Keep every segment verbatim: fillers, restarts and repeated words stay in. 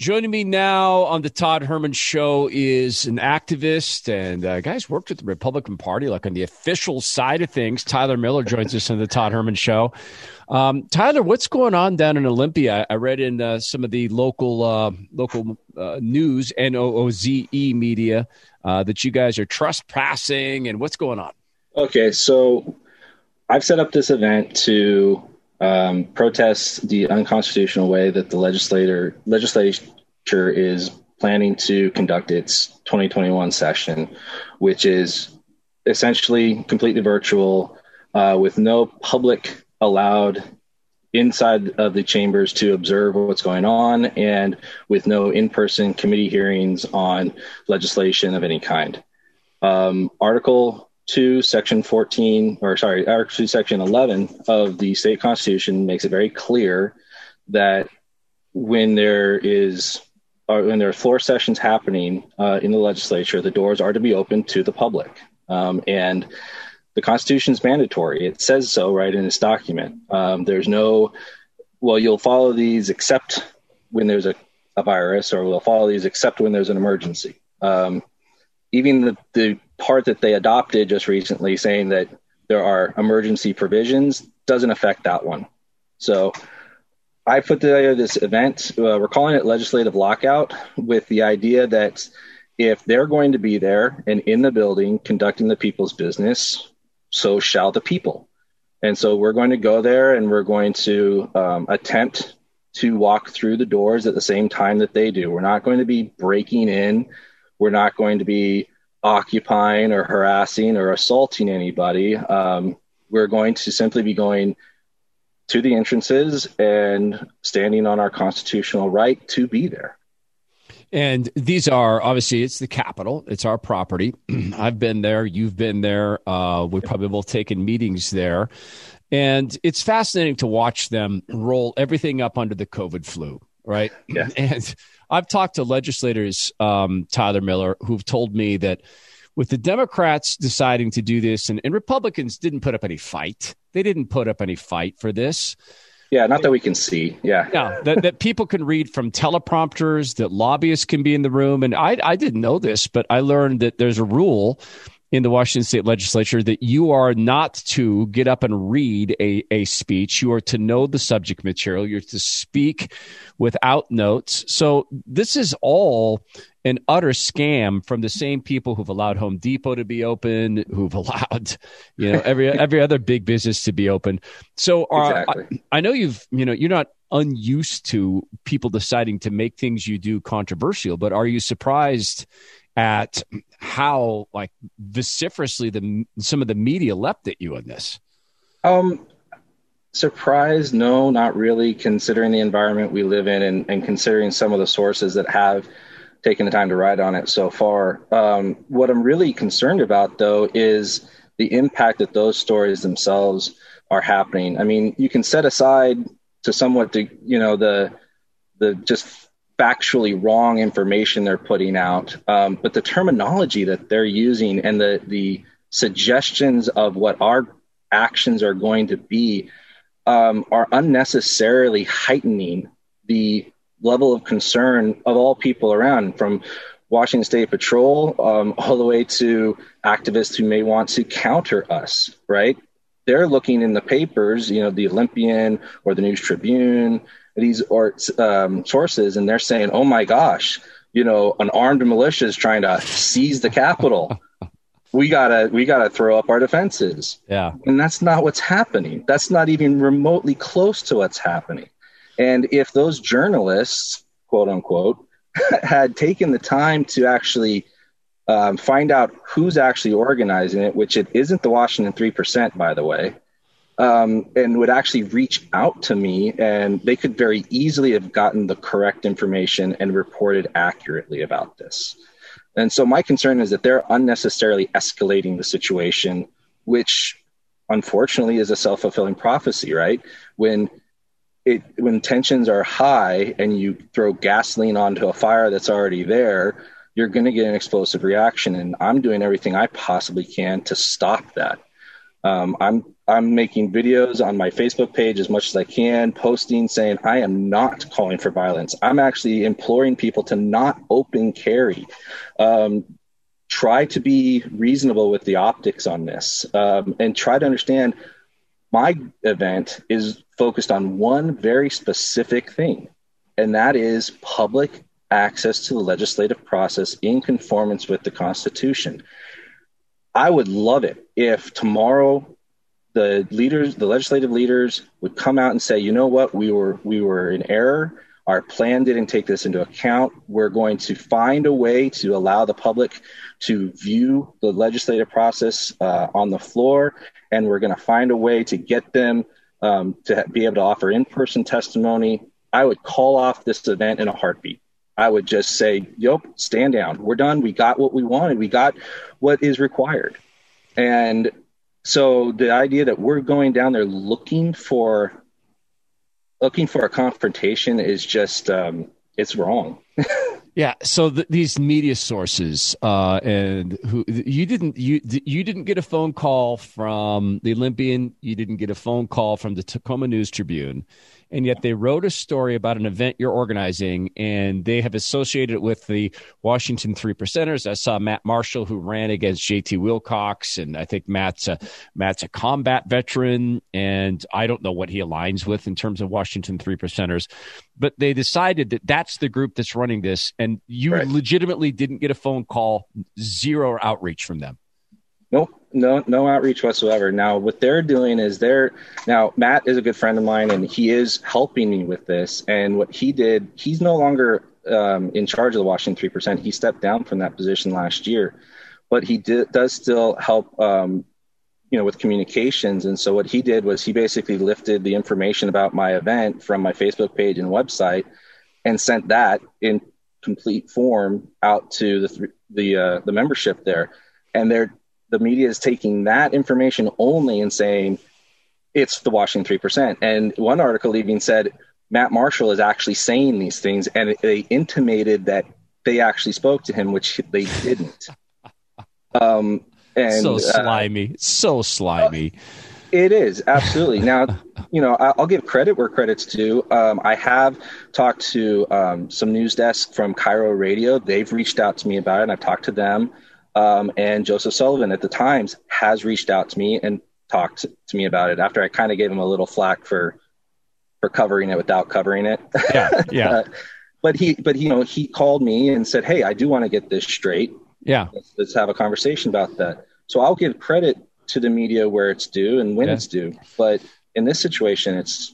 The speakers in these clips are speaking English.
Joining me now on the Todd Herman Show is an activist and uh, guys worked with the Republican Party, like on the official side of things. Tyler Miller joins us on the Todd Herman Show. Um, Tyler, what's going on down in Olympia? I read in uh, some of the local uh, local uh, news, N O O Z E media, uh, that you guys are trespassing, and what's going on? Okay, so I've set up this event to Um, protest the unconstitutional way that the legislator legislature is planning to conduct its twenty twenty-one session, which is essentially completely virtual, uh, with no public allowed inside of the chambers to observe what's going on, and with no in-person committee hearings on legislation of any kind. Um, Article two, section fourteen, or sorry, Article two, section eleven of the state constitution makes it very clear that when there is, or when there are floor sessions happening uh, in the legislature, the doors are to be open to the public. Um, and the Constitution is mandatory. It says so right in this document. Um, there's no, well, you'll follow these except when there's a, a virus, or we'll follow these except when there's an emergency. Um, even the, the part that they adopted just recently, saying that there are emergency provisions, doesn't affect that one. So I put together this event. Uh, we're calling it Legislative Lockout, with the idea that if they're going to be there and in the building conducting the people's business, so shall the people. And so we're going to go there and we're going to um, attempt to walk through the doors at the same time that they do. We're not going to be breaking in. We're not going to be occupying or harassing or assaulting anybody. Um, we're going to simply be going to the entrances and standing on our constitutional right to be there. And these are, obviously, it's the Capitol. It's our property. I've been there. You've been there. Uh, we probably both taken meetings there. And it's fascinating to watch them roll everything up under the COVID flu, right? Yeah. And I've talked to legislators, um, Tyler Miller, who've told me that with the Democrats deciding to do this, and, and Republicans didn't put up any fight. They didn't put up any fight for this. Yeah, not that we can see. Yeah. No, that, that people can read from teleprompters, that lobbyists can be in the room. And I, I didn't know this, but I learned that there's a rule in the Washington State Legislature that you are not to get up and read a, a speech. You are to know the subject material. You're to speak without notes. So this is all an utter scam from the same people who've allowed Home Depot to be open, who've allowed, you know, every every other big business to be open. So uh, exactly. I, I know you've, you know, you're not unused to people deciding to make things you do controversial, but are you surprised at how like vociferously the some of the media leapt at you on this? Um, surprised? No, not really, considering the environment we live in, and, and considering some of the sources that have taken the time to write on it so far. Um, what I'm really concerned about, though, is the impact that those stories themselves are happening. I mean, you can set aside to somewhat, the, you know, the the just factually wrong information they're putting out, um, but the terminology that they're using and the the suggestions of what our actions are going to be um, are unnecessarily heightening the level of concern of all people around, from Washington State Patrol um, all the way to activists who may want to counter us, right? They're looking in the papers, you know, the Olympian or the News Tribune, these or, um, sources, and they're saying, oh my gosh, you know, an armed militia is trying to seize the Capitol. we gotta, we gotta throw up our defenses. Yeah. And that's not what's happening. That's not even remotely close to what's happening. And if those journalists, quote unquote, had taken the time to actually um, find out who's actually organizing it, which it isn't the Washington three percent, by the way, um, and would actually reach out to me, and they could very easily have gotten the correct information and reported accurately about this. And so my concern is that they're unnecessarily escalating the situation, which unfortunately is a self-fulfilling prophecy, right? When It, when tensions are high and you throw gasoline onto a fire that's already there, you're going to get an explosive reaction. And I'm doing everything I possibly can to stop that. Um, I'm I'm making videos on my Facebook page as much as I can, posting saying I am not calling for violence. I'm actually imploring people to not open carry. Um, try to be reasonable with the optics on this, um, and try to understand my event is focused on one very specific thing, and that is public access to the legislative process in conformance with the Constitution. I would love it if tomorrow the leaders, the legislative leaders would come out and say, you know what, we were we were in error. Our plan didn't take this into account. We're going to find a way to allow the public to view the legislative process uh, on the floor, and we're going to find a way to get them um, to be able to offer in-person testimony. I would call off this event in a heartbeat. I would just say, yep, stand down. We're done. We got what we wanted. We got what is required. And so the idea that we're going down there looking for looking for a confrontation is just, um, it's wrong. Yeah. So the, these media sources, uh, and who you didn't you you didn't get a phone call from the Olympian, you didn't get a phone call from the Tacoma News Tribune, and yet they wrote a story about an event you're organizing, and they have associated it with the Washington Three Percenters. I saw Matt Marshall, who ran against J T Wilcox, and I think Matt's a, Matt's a combat veteran, and I don't know what he aligns with in terms of Washington Three Percenters, but they decided that that's the group that's running this, and you right. legitimately didn't get a phone call, zero outreach from them. Nope, no, no outreach whatsoever. Now, what they're doing is they're now Matt is a good friend of mine, and he is helping me with this. And what he did, he's no longer um, in charge of the Washington three percent. He stepped down from that position last year, but he did, does still help, um, you know, with communications. And so what he did was he basically lifted the information about my event from my Facebook page and website and sent that in complete form out to the th- the uh, the membership there, and they're. The media is taking that information only and saying it's the Washington three percent. And one article even said Matt Marshall is actually saying these things, and they intimated that they actually spoke to him, which they didn't. Um, and so slimy, uh, so slimy. It is, absolutely. Now, you know, I'll give credit where credit's due. Um, I have talked to um, some news desks from Cairo Radio. They've reached out to me about it, and I've talked to them. Um, and Joseph Sullivan at the Times has reached out to me and talked to me about it after I kind of gave him a little flack for for covering it without covering it. Yeah, yeah. uh, but he, but you know, he called me and said, "Hey, I do want to get this straight. Yeah, let's, let's have a conversation about that." So I'll give credit to the media where it's due and when yeah. it's due. But in this situation, it's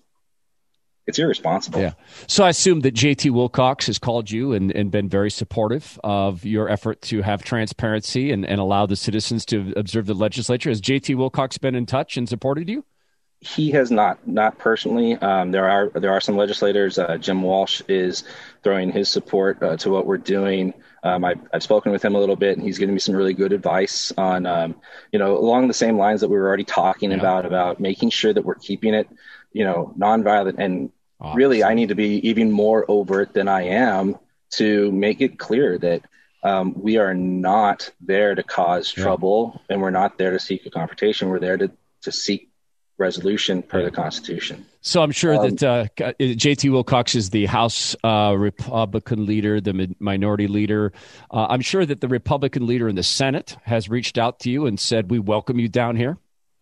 it's irresponsible. Yeah. So I assume that J T Wilcox has called you and, and been very supportive of your effort to have transparency and, and allow the citizens to observe the legislature. Has J T Wilcox been in touch and supported you? He has not, not personally. Um, there are there are some legislators. Uh, Jim Walsh is throwing his support uh, to what we're doing. Um, I've, I've spoken with him a little bit, and he's giving me some really good advice on, um, you know, along the same lines that we were already talking yeah. about, about making sure that we're keeping it, you know, nonviolent. And awesome. Really, I need to be even more overt than I am to make it clear that um, we are not there to cause yeah. trouble, and we're not there to seek a confrontation. We're there to, to seek resolution per the Constitution. So I'm sure um, that uh, J T Wilcox is the House uh, Republican leader, the minority leader. Uh, I'm sure that the Republican leader in the Senate has reached out to you and said, "We welcome you down here."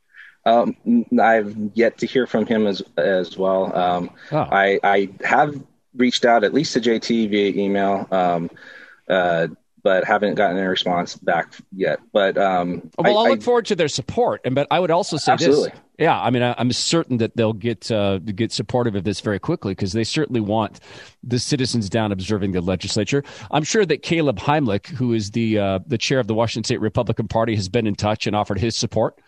Um, I've yet to hear from him as as well. Um, oh. I, I have reached out at least to J T via email, um, uh, but haven't gotten a response back yet. But um, well, I, I'll look I, forward to their support. And but I would also say absolutely. this. Yeah, I mean, I, I'm certain that they'll get uh, get supportive of this very quickly because they certainly want the citizens down observing the legislature. I'm sure that Caleb Heimlich, who is the uh, the chair of the Washington State Republican Party, has been in touch and offered his support.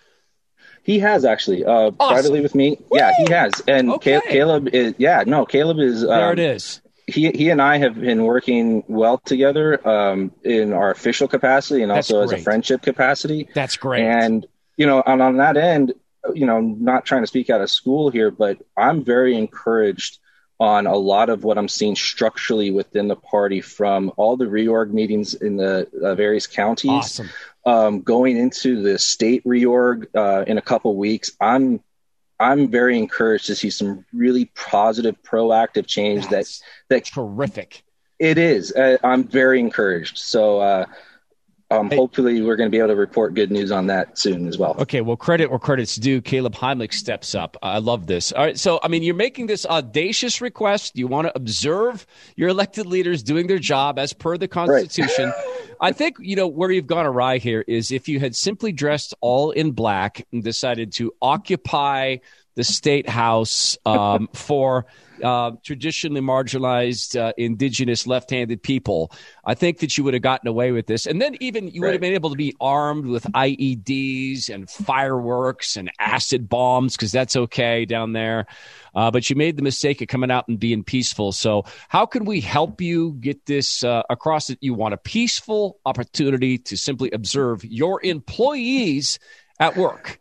He has actually uh, awesome. privately with me. Woo! Yeah, he has. And okay. Caleb is yeah, no, Caleb is. Um, there it is. He he and I have been working well together um, in our official capacity and also as a friendship capacity. That's great. And you know, and on that end, you know, not trying to speak out of school here, but I'm very encouraged on a lot of what I'm seeing structurally within the party, from all the reorg meetings in the uh, various counties, awesome. um, going into the state reorg uh, in a couple weeks. I'm I'm very encouraged to see some really positive, proactive change. That's that that terrific. It is. Uh, I'm very encouraged. So. Uh, Um, hey. Hopefully we're going to be able to report good news on that soon as well. Okay, well, credit where credit's due. Caleb Heimlich steps up. I love this. All right, so, I mean, you're making this audacious request. You want to observe your elected leaders doing their job as per the Constitution. Right. I think, you know, where you've gone awry here is if you had simply dressed all in black and decided to occupy the state house um, for uh, traditionally marginalized, uh, indigenous, left-handed people, I think that you would have gotten away with this. And then even you right. would have been able to be armed with I E Ds and fireworks and acid bombs, because that's okay down there. Uh, but you made the mistake of coming out and being peaceful. So how can we help you get this uh, across? That you want a peaceful opportunity to simply observe your employees at work?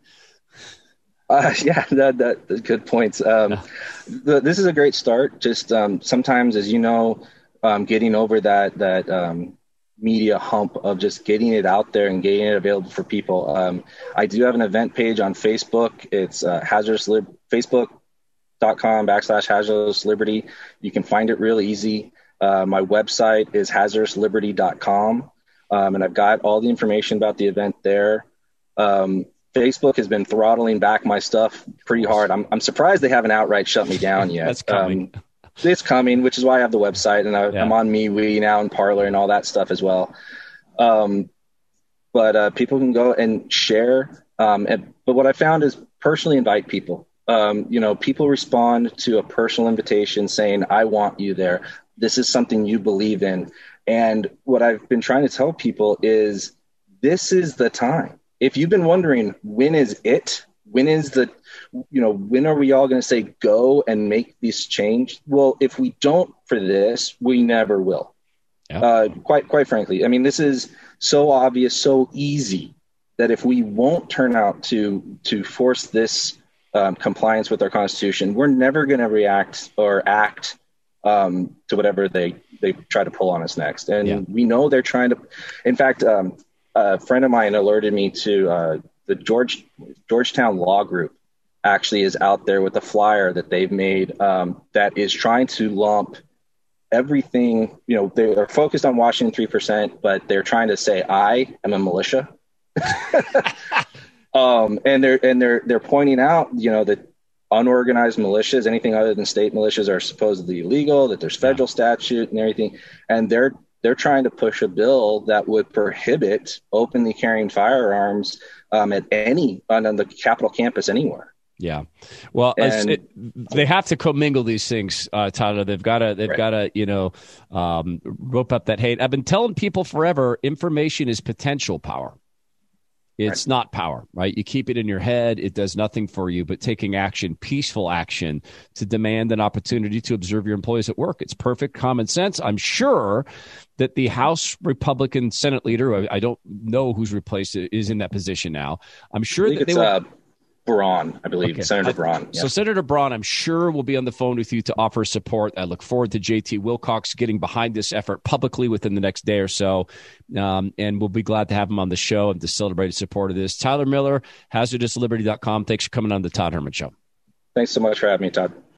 Uh, yeah, that, that, that's good points. Um, the, this is a great start. Just um, sometimes, as you know, um, getting over that that um, media hump of just getting it out there and getting it available for people. Um, I do have an event page on Facebook. It's uh, hazardous lib- Facebook.com backslash hazardous liberty. You can find it real easy. Uh, my website is hazardous liberty dot com, um, and I've got all the information about the event there. Um, Facebook has been throttling back my stuff pretty hard. I'm I'm surprised they haven't outright shut me down yet. That's coming. Um, it's coming, which is why I have the website, and I, yeah. I'm on MeWe now and Parler and all that stuff as well. Um, but uh, people can go and share. Um, and, but what I found is personally invite people. Um, you know, people respond to a personal invitation saying, "I want you there. This is something you believe in." And what I've been trying to tell people is, this is the time. If you've been wondering, when is it? When is the, you know, when are we all going to say go and make this change? Well, if we don't for this, we never will. Yeah. Uh, quite, quite frankly, I mean, this is so obvious, so easy that if we won't turn out to to force this um, compliance with our Constitution, we're never going to react or act um, to whatever they they try to pull on us next. And yeah. we know they're trying to. In fact. Um, A friend of mine alerted me to uh, the George Georgetown Law Group actually is out there with a flyer that they've made um, that is trying to lump everything. You know, they're focused on Washington three percent, but they're trying to say, I am a militia. um, and they're and they're they're pointing out, you know, that unorganized militias, anything other than state militias, are supposedly illegal, that there's federal yeah. statute and everything. And they're They're trying to push a bill that would prohibit openly carrying firearms um, at any on, on the Capitol campus anywhere. Yeah, well, and, it, they have to commingle these things, uh, Tyler. They've got to, they've right. got to, you know, um, rope up that hate. I've been telling people forever: information is potential power. It's right. not power, right? You keep it in your head. It does nothing for you, but taking action, peaceful action, to demand an opportunity to observe your employees at work. It's perfect common sense. I'm sure that the House Republican Senate leader, I don't know who's replaced it, is in that position now. I'm sure that they will. Uh, Braun, I believe, okay. Senator Braun. Yeah. So Senator Braun, I'm sure, will be on the phone with you to offer support. I look forward to J T Wilcox getting behind this effort publicly within the next day or so, um, and we'll be glad to have him on the show and to celebrate his support of this. Tyler Miller, hazardous liberty dot com. Thanks for coming on the Todd Herman Show. Thanks so much for having me, Todd.